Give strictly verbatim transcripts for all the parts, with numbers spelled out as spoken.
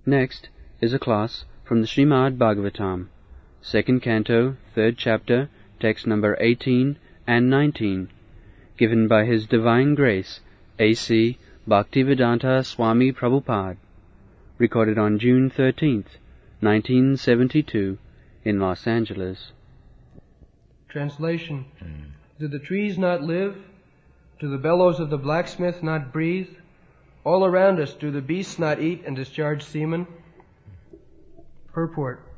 Next is a class from the Srimad Bhagavatam, second canto, third chapter, text number eighteen and nineteen, given by His Divine Grace, A C Bhaktivedanta Swami Prabhupada, recorded on June thirteenth, nineteen seventy-two, in Los Angeles. Translation. Do the trees not live? Do the bellows of the blacksmith not breathe? All around us, do the beasts not eat and discharge semen? Purport.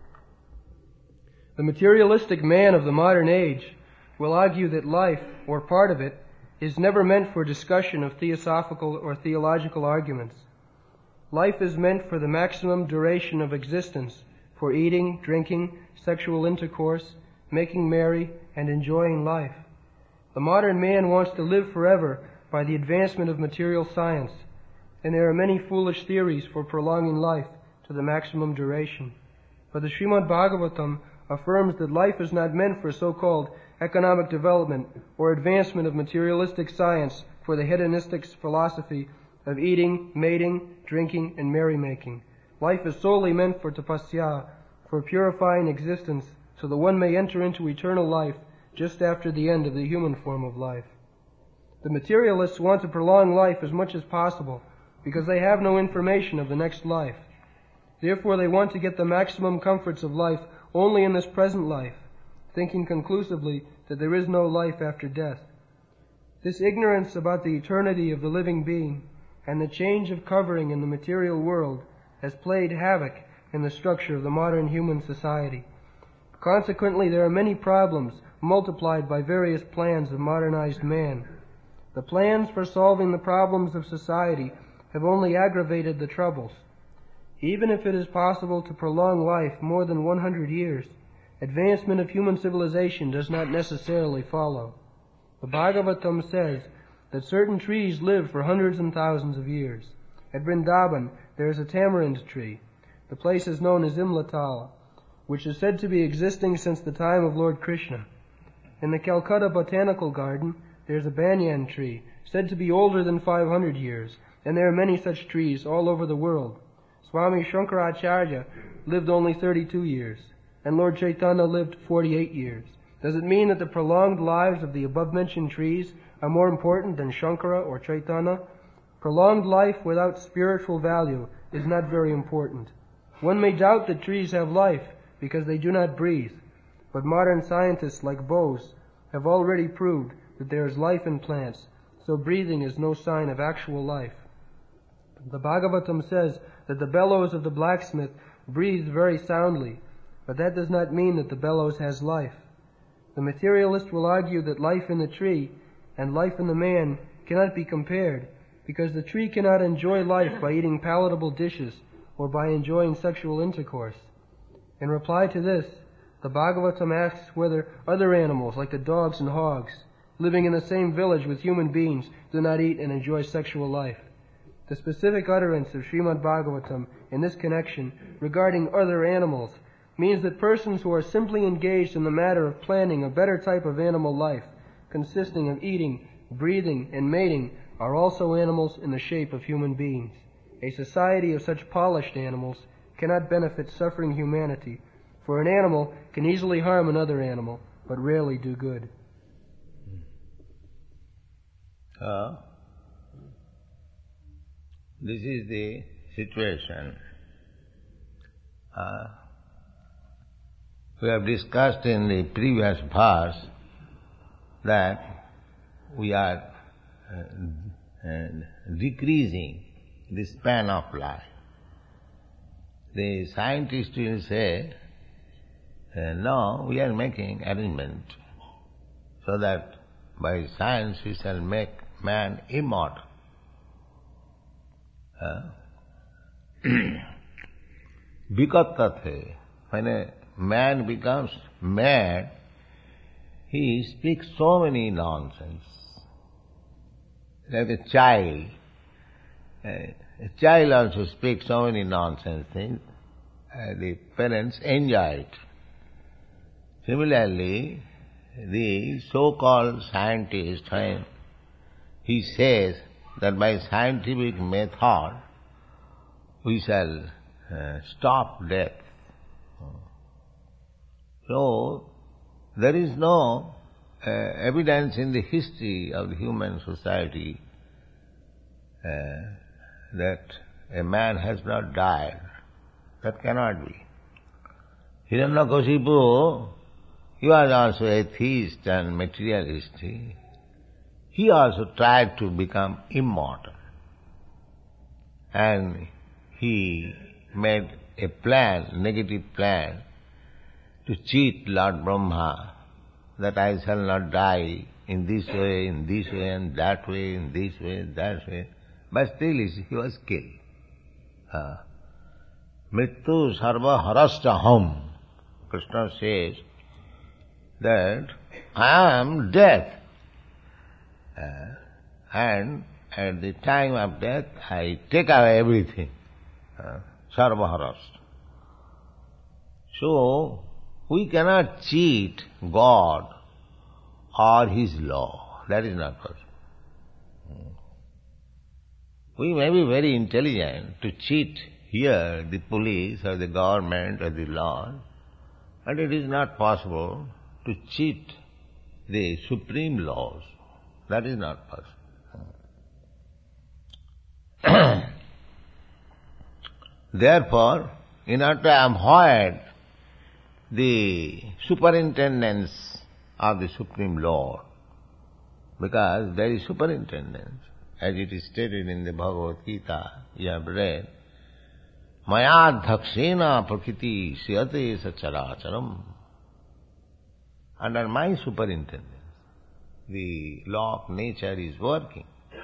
The materialistic man of the modern age will argue that life, or part of it, is never meant for discussion of theosophical or theological arguments. Life is meant for the maximum duration of existence, for eating, drinking, sexual intercourse, making merry, and enjoying life. The modern man wants to live forever by the advancement of material science, and there are many foolish theories for prolonging life to the maximum duration. But the Srimad Bhagavatam affirms that life is not meant for so-called economic development or advancement of materialistic science for the hedonistic philosophy of eating, mating, drinking, and merrymaking. Life is solely meant for tapasya, for purifying existence, so that one may enter into eternal life just after the end of the human form of life. The materialists want to prolong life as much as possible because they have no information of the next life. Therefore, they want to get the maximum comforts of life only in this present life, thinking conclusively that there is no life after death. This ignorance about the eternity of the living being and the change of covering in the material world has played havoc in the structure of the modern human society. Consequently, there are many problems multiplied by various plans of modernized man. The plans for solving the problems of society have only aggravated the troubles. Even if it is possible to prolong life more than one hundred years, advancement of human civilization does not necessarily follow. The Bhagavatam says that certain trees live for hundreds and thousands of years. At Vrindavan, there is a tamarind tree. The place is known as Imlatala, which is said to be existing since the time of Lord Krishna. In the Calcutta Botanical Garden, there is a banyan tree, said to be older than five hundred years, and there are many such trees all over the world. Swami Shankaracharya lived only thirty-two years, and Lord Chaitanya lived forty-eight years. Does it mean that the prolonged lives of the above-mentioned trees are more important than Shankara or Chaitanya? Prolonged life without spiritual value is not very important. One may doubt that trees have life because they do not breathe, but modern scientists like Bose have already proved that there is life in plants, so breathing is no sign of actual life. The Bhagavatam says that the bellows of the blacksmith breathe very soundly, but that does not mean that the bellows has life. The materialist will argue that life in the tree and life in the man cannot be compared, because the tree cannot enjoy life by eating palatable dishes or by enjoying sexual intercourse. In reply to this, the Bhagavatam asks whether other animals, like the dogs and hogs, living in the same village with human beings, do not eat and enjoy sexual life. The specific utterance of Srimad Bhagavatam in this connection regarding other animals means that persons who are simply engaged in the matter of planning a better type of animal life, consisting of eating, breathing, and mating, are also animals in the shape of human beings. A society of such polished animals cannot benefit suffering humanity, for an animal can easily harm another animal, but rarely do good. Uh, this is the situation. Uh, we have discussed in the previous verse that we are uh, uh, decreasing the span of life. The scientists will say, uh, no, we are making arrangement so that by science we shall make man immortal. Uh, Vikattathe, when a man becomes mad, he speaks so many nonsense. Like a child, uh, a child also speaks so many nonsense things. Uh, the parents enjoy it. Similarly, the so-called scientist, when he says that by scientific method we shall uh, stop death. So, there is no uh, evidence in the history of the human society uh, that a man has not died. That cannot be. Hiranyakashipu, he was also atheist and materialist. He also tried to become immortal. And he made a plan, negative plan, to cheat Lord Brahma, that I shall not die in this way, in this way, and that way, in this way, that way. But still he was killed. Uh, Mrityu sarva harastaham. Krishna says that I am death. Uh, and at the time of death, I take away everything. Uh, sarva harasta. So, we cannot cheat God or His law. That is not possible. We may be very intelligent to cheat here the police or the government or the law, and it is not possible to cheat the supreme laws. That is not possible. Therefore, in order to avoid the superintendence of the Supreme Lord, because there is superintendence, as it is stated in the Bhagavad Gita, you have read, Maya dhakshena prakriti siyate sacharacharam. Under my superintendence, the law of nature is working.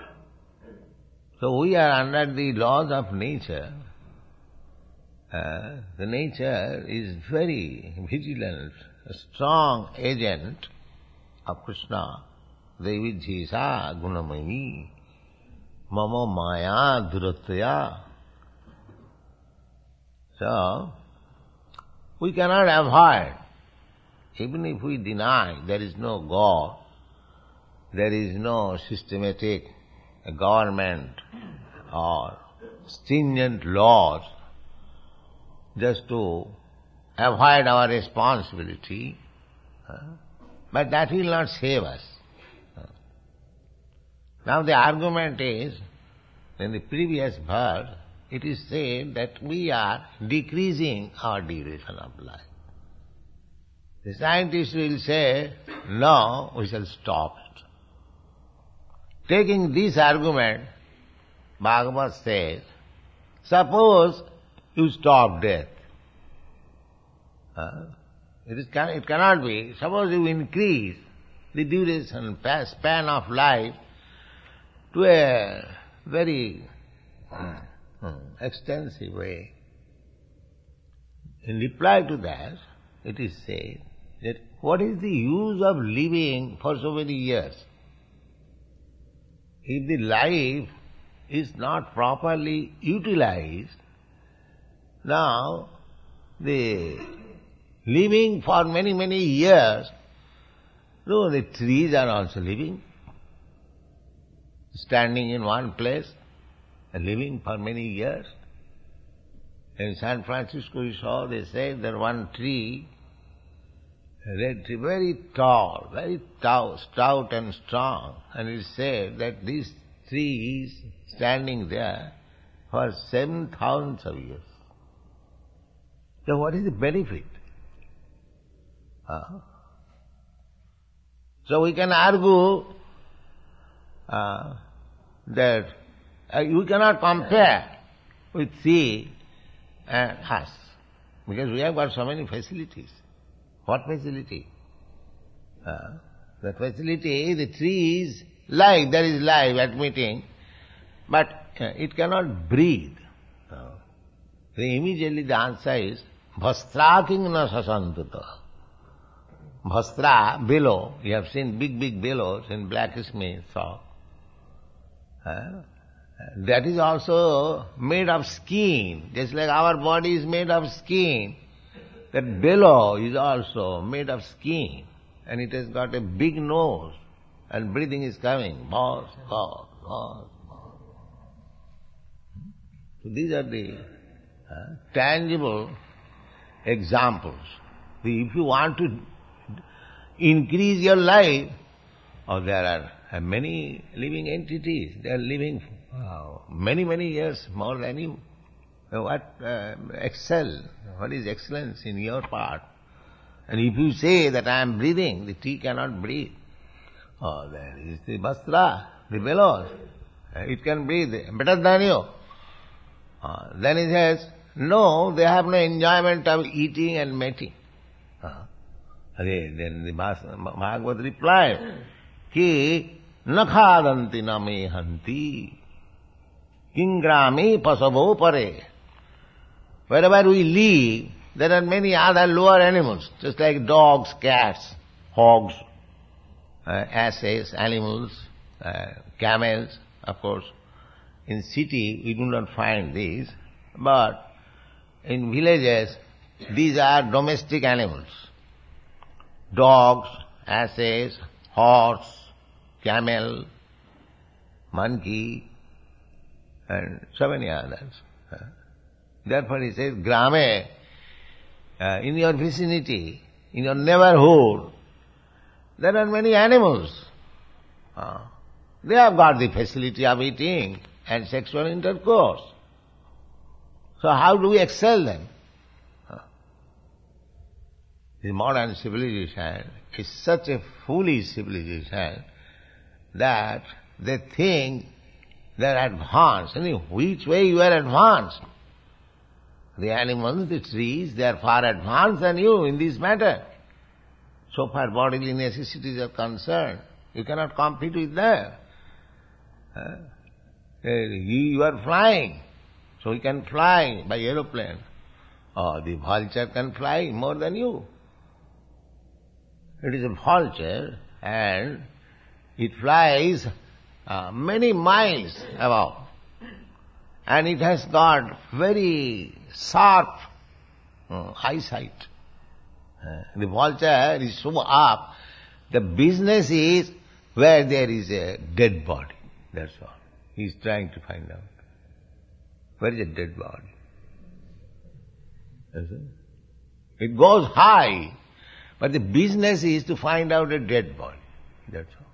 So we are under the laws of nature. Uh, the nature is very vigilant, a strong agent of Krishna. Devi jisa gunamayi mama maya duratya. So, we cannot avoid, even if we deny there is no God, there is no systematic government or stringent laws, just to avoid our responsibility, uh, but that will not save us. Uh, now the argument is, in the previous verse, it is said that we are decreasing our duration of life. The scientists will say, no, we shall stop it. Taking this argument, Bhagavad says, suppose you stop death. Uh, it, is, it cannot be. Suppose you increase the duration, span of life to a very uh, uh, extensive way. In reply to that, it is said that what is the use of living for so many years? If the life is not properly utilized, now, the living for many, many years, no, the trees are also living, standing in one place and living for many years. In San Francisco, you saw, they say that one tree, a red tree, very tall, very tall, stout and strong, and it said that this tree is standing there for seven thousands of years. So what is the benefit? Uh, so we can argue uh, that uh, you cannot compare with sea and us, because we have got so many facilities. What facility? Uh, the facility, the tree is life, there is life admitting, but uh, it cannot breathe. Uh, then immediately the answer is, Bhastra king na sasantata. Bhastra, billow, you have seen big, big billows in blacksmith shop. Uh, that is also made of skin, just like our body is made of skin. That billow is also made of skin, and it has got a big nose, and breathing is coming. Bhas, bhas, bhas, bhas. So these are the uh, tangible examples. If you want to increase your life, oh, there are uh, many living entities. They are living uh, many, many years more than you. What uh, excel? What is excellence in your part? And if you say that I am breathing, the tree cannot breathe. Oh, there is the bastra, the bellows. It can breathe better than you. Uh, then he says, no, they have no enjoyment of eating and mating. Uh, then the Bhagavad replied, Ki nakhadanti na mehanti kingrami pasavo pare. Wherever we live, there are many other lower animals, just like dogs, cats, hogs, uh, asses, animals, uh, camels, of course. In city, we do not find these, but in villages, these are domestic animals. Dogs, asses, horse, camel, monkey, and so many others. Therefore he says, Grame, uh, in your vicinity, in your neighborhood, there are many animals. Uh, they have got the facility of eating and sexual intercourse. So how do we excel them? Uh, the modern civilization is such a foolish civilization that they think they are advanced. In which way you are advanced? The animals, the trees, they are far advanced than you in this matter. So far bodily necessities are concerned, you cannot compete with them. Uh, you are flying, so you can fly by aeroplane. Or the vulture can fly more than you. It is a vulture and it flies uh, many miles above. And it has got very sharp uh, eyesight. Uh, the vulture is so up, the business is where there is a dead body. That's all. He is trying to find out. Where is a dead body? It goes high, but the business is to find out a dead body. That's all.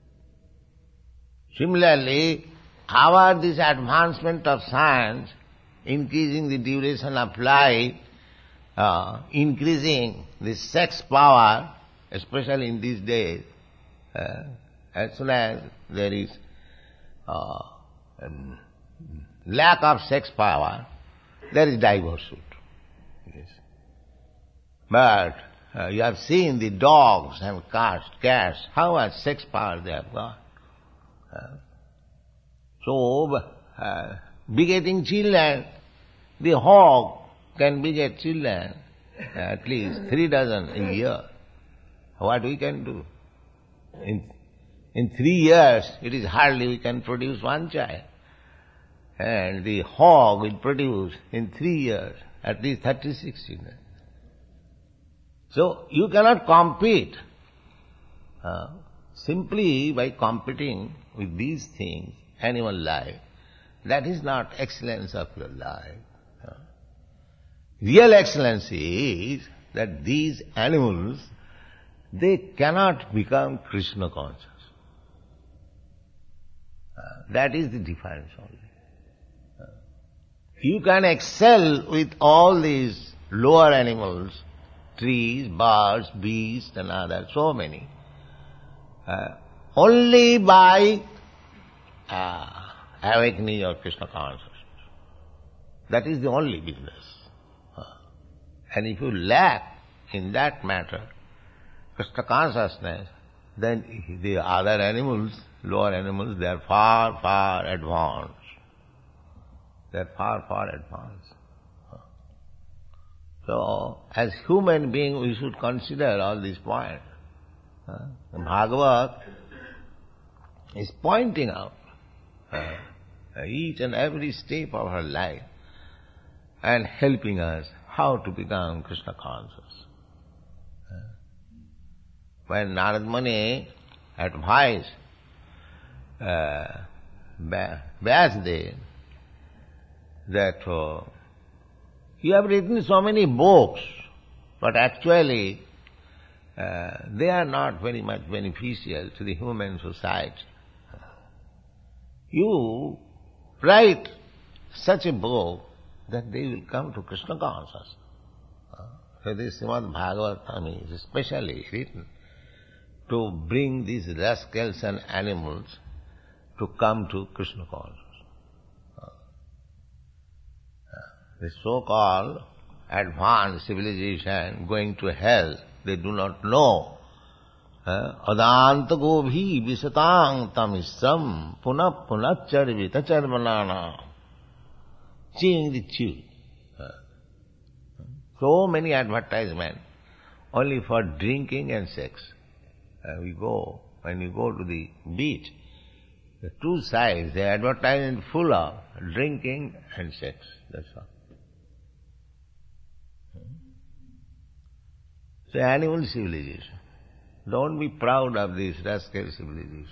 Similarly, our this advancement of science, increasing the duration of life, uh, increasing the sex power, especially in these days, uh, as soon as there is uh, um, lack of sex power, there is divorce suit. Yes. But uh, you have seen the dogs and cats, cats, how much sex power they have got. Uh, so, uh, begetting children, the hog can beget children, uh, at least three dozen a year. What we can do? In, in three years, it is hardly we can produce one child. And the hog will produce in three years at least thirty-six children. So, you cannot compete. Uh, simply by competing with these things, animal life, that is not excellence of your life. Uh, real excellence is that these animals, they cannot become Krishna conscious. Uh, that is the difference only. Uh, you can excel with all these lower animals, trees, birds, beasts and others, so many, uh, only by uh, awakening your Krishna consciousness. That is the only business. Uh, and if you lack in that matter Krishna consciousness, then the other animals, lower animals, they are far, far advanced. They are far, far advanced. So, as human beings, we should consider all these points. Uh, Bhagavad is pointing out uh, each and every step of our life and helping us how to become Krishna conscious. Uh, when Narad Muni advised uh, Vyasadeva that uh, You have written so many books, but actually uh, they are not very much beneficial to the human society. You write such a book that they will come to Krishna consciousness. So this Srimad Bhagavatam is especially written to bring these rascals and animals to come to Krishna consciousness. The so-called advanced civilization going to hell, they do not know. Adanta gobhi visatang tamisam punap punacharvita charvanana. Chewing the chew. So many advertisements only for drinking and sex. Uh, we go, when you go to the beach, the two sides, the advertisement full of drinking and sex. That's all. It's an animal civilization. Don't be proud of this rascal civilization.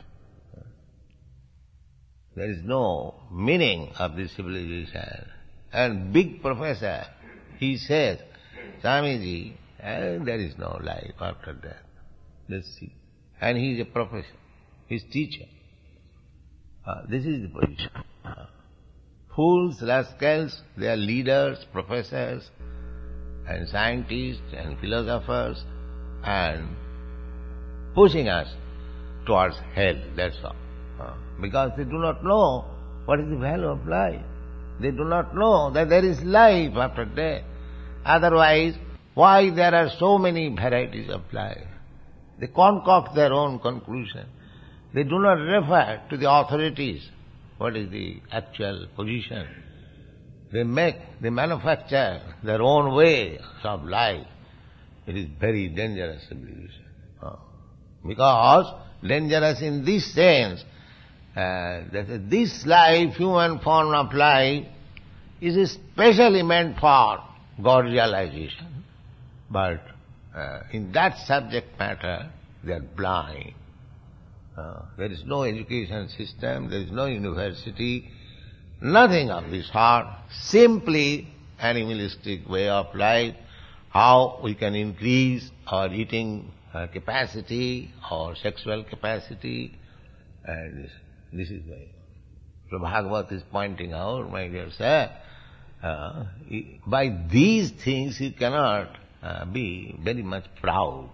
There is no meaning of this civilization. And big professor, he says, Swamiji, eh, there is no life after death. Let's see. And he is a professor, he is teacher. Uh, this is the position. Uh, fools, rascals, they are leaders, professors, and scientists, and philosophers, and pushing us towards hell, that's all. Uh, because they do not know what is the value of life. They do not know that there is life after death. Otherwise, why there are so many varieties of life? They concoct their own conclusion. They do not refer to the authorities. What is the actual position? They make, they manufacture their own way of life. It is very dangerous civilization. Uh, because dangerous in this sense, uh, that this life, human form of life, is especially meant for God realization. But uh, in that subject matter, they are blind. Uh, there is no education system, there is no university, nothing of this sort, simply animalistic way of life, how we can increase our eating uh, capacity, our sexual capacity, and this, this is why. So Bhagavat is pointing out, my dear sir, uh, by these things you cannot uh, be very much proud.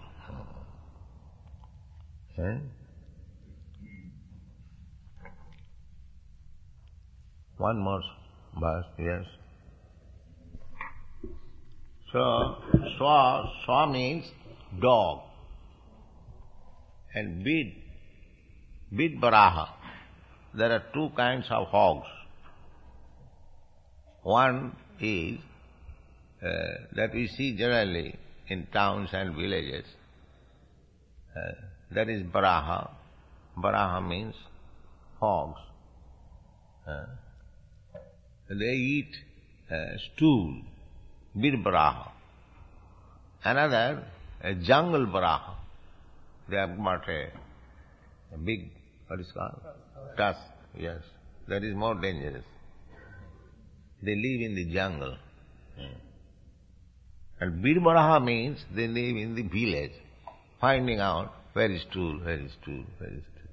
Okay? One more verse, yes. So, swa, swa means dog. And bid, bid baraha. There are two kinds of hogs. One is uh, that we see generally in towns and villages. Uh, that is baraha. Baraha means hogs. Uh, They eat uh, stool, bir baraha. Another, a jungle baraha. They have got a, a big, what is called? Tusk, yes. That is more dangerous. They live in the jungle. And bir baraha means they live in the village, finding out where is stool, where is stool, where is stool.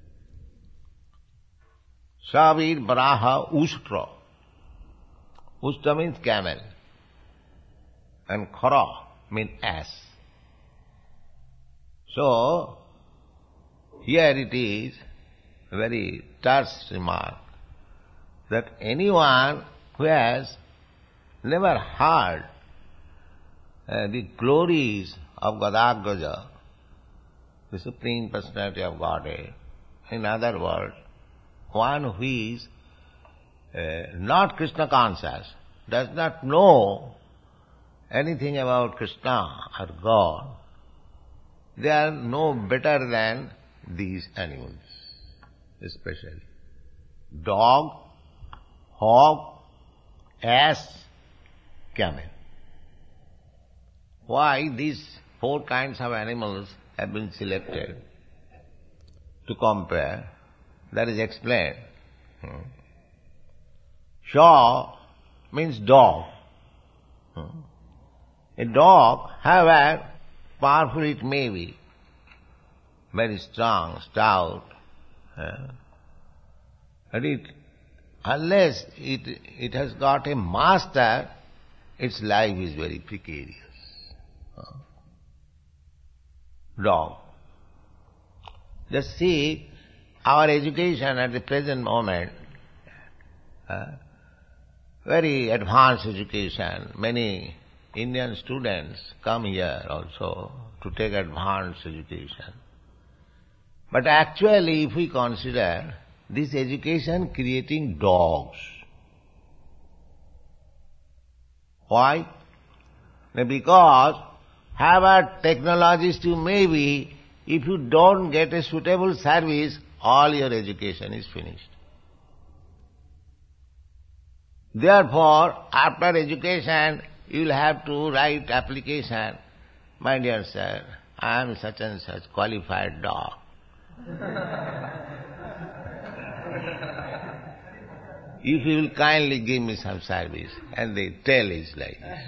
Savir baraha ustra. Usta means camel, and khara means ass. So, here it is a very terse remark that anyone who has never heard uh, the glories of Gadagraja, the Supreme Personality of Godhead, in other words, one who is Uh, not Krishna conscious, does not know anything about Krishna or God, they are no better than these animals, especially dog, hog, ass, camel. Why these four kinds of animals have been selected to compare? That is explained. Hmm. Shaw means dog. A dog, however powerful it may be, very strong, stout, uh, but it, unless it, it has got a master, its life is very precarious. Uh, dog. Just see our education at the present moment, uh, very advanced education. Many Indian students come here also to take advanced education. But actually, if we consider this education creating dogs. Why? Because however technologist you may be, if you don't get a suitable service, all your education is finished. Therefore, after education, you will have to write application. My dear sir, I am such and such qualified dog. If you will kindly give me some service, and the tale is like this.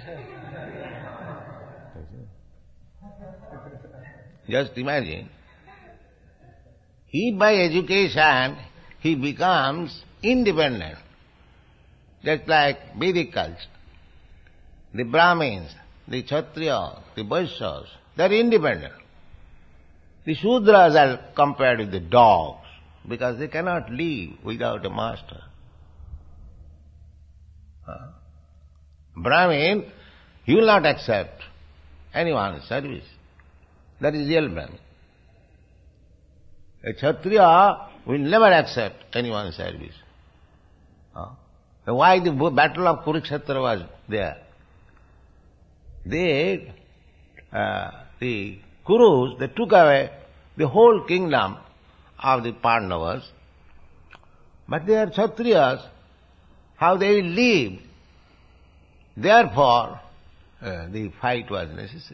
Just imagine, he by education, he becomes independent. Just like Vedic culture. The Brahmins, the Kshatriyas, the Vaishyas, they are independent. The Shudras are compared with the dogs because they cannot live without a master. Uh, Brahmin, he will not accept anyone's service. That is real Brahmin. A Kshatriya will never accept anyone's service. Uh, why the battle of Kurukshetra was there? They, uh, the Kurus, they took away the whole kingdom of the Pandavas, but they are Kshatriyas, how they will live. Therefore, uh, the fight was necessity.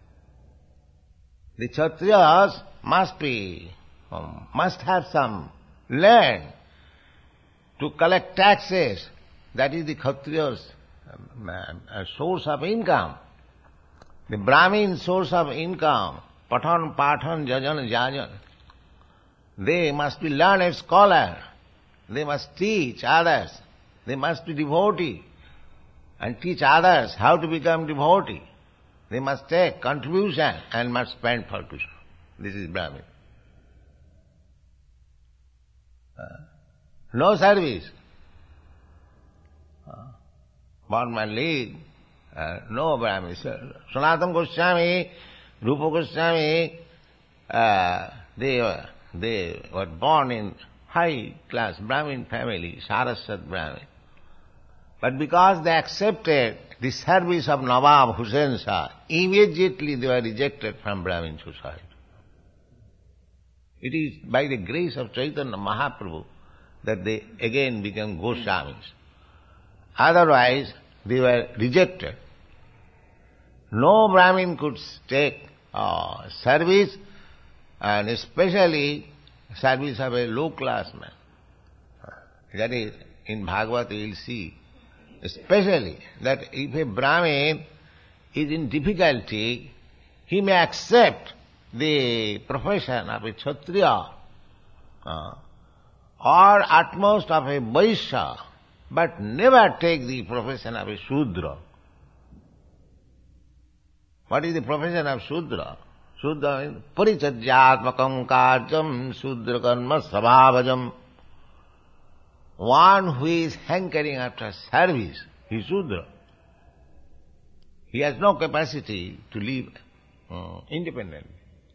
The Kshatriyas must be, um, must have some land to collect taxes. That is the Kshatriya's um, uh, source of income. The Brahmin source of income, Pathan, Pathan, Jajan, Jajan. They must be learned scholar. They must teach others. They must be devotee and teach others how to become devotee. They must take contribution and must spend for Krishna. This is Brahmin. Uh, no service. Uh, Born man lead. Uh, no Brahmin. Sanatana Goswami, Rupa Goswami, uh, they, were, they were born in high-class Brahmin family, Saraswat Brahmin. But because they accepted the service of Nawab Hussain Shah, immediately they were rejected from Brahmin society. It is by the grace of Chaitanya Mahaprabhu that they again became Goswamis. Otherwise, they were rejected. No Brahmin could take uh, service, and especially service of a low-class man. That is, in Bhagavad you will see, especially that if a Brahmin is in difficulty, he may accept the profession of a Kshatriya uh, or at most of a Vaishya, but never take the profession of a Shudra. What is the profession of Shudra? Shudra means paricharyatmakam karjam Shudra karma sabhavajam. One who is hankering after service, he is Shudra. He has no capacity to live uh, independently.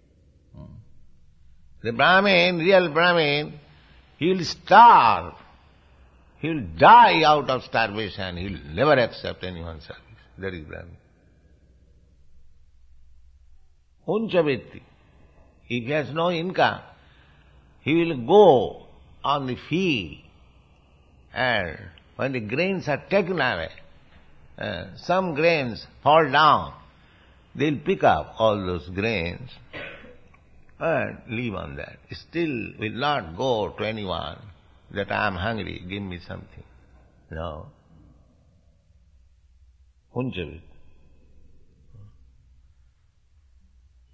The Brahmin, real Brahmin, he will starve. He will die out of starvation. He will never accept anyone's service. That is Brahmin. Unchavitti. If he has no income, he will go on the field, and when the grains are taken away, uh, some grains fall down, they will pick up all those grains and live on that. Still will not go to anyone that I am hungry, give me something. No. Unchavitti.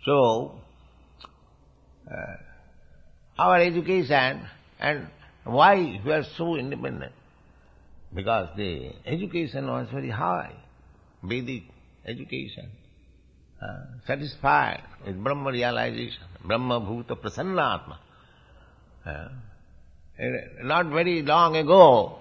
So, uh, our education, and why we are so independent? Because the education was very high, Vedic education, uh, satisfied with Brahma realization, Brahma Bhuta Prasannatma. Uh, not very long ago,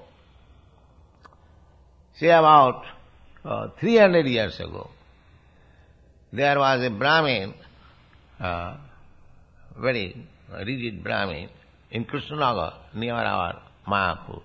say about uh, three hundred years ago, there was a Brahmin, uh, very rigid Brahmin, in Krishnanagar, near our Mayapur.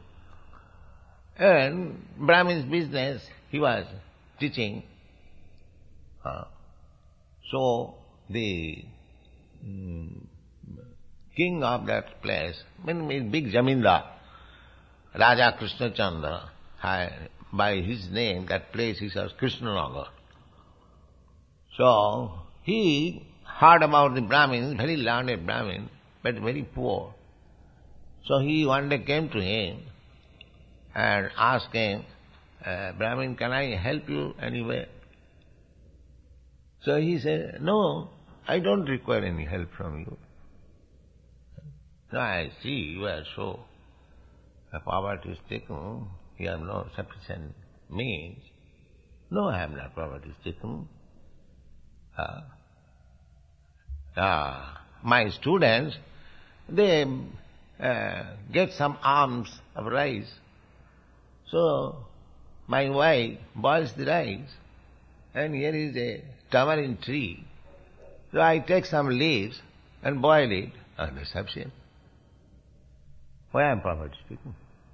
And Brahmin's business, he was teaching. Uh, so the um, king of that place, I mean, big Jamindar, Raja Krishna Chandra, by his name, that place is called Krishnanagar. So he heard about the Brahmins, very learned Brahmin, but very poor. So he one day came to him and asked him, uh, Brahmin, can I help you anywhere? So he said, no, I don't require any help from you. No, I see you are so poverty stricken, you have no sufficient means. No, I am not poverty stricken. Uh, uh, my students, they uh, get some alms of rice. So my wife boils the rice, and here is a tamarind tree. So I take some leaves and boil it, and that's sufficient. Why I am poverty stricken?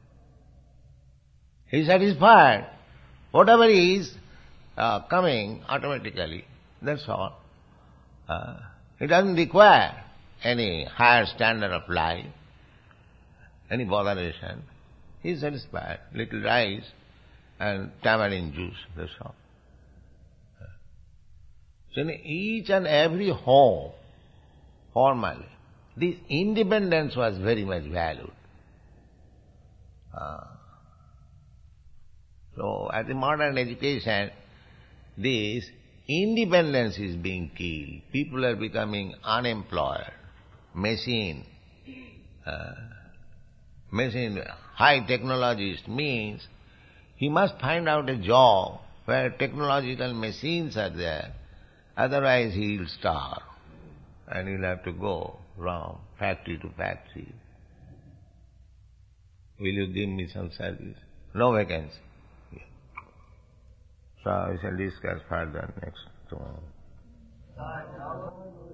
He is satisfied. Whatever is uh, coming automatically, that's all. Uh, it doesn't require any higher standard of life, any botheration. He is satisfied. Little rice and tamarind juice, that's all. So in each and every home, formally, this independence was very much valued. Uh, so at the modern education, this independence is being killed. People are becoming unemployed. Machine, uh, machine, high technologist means he must find out a job where technological machines are there. Otherwise he will starve and he'll have to go from factory to factory. Will you give me some service? No vacancy. So we shall discuss further next tomorrow.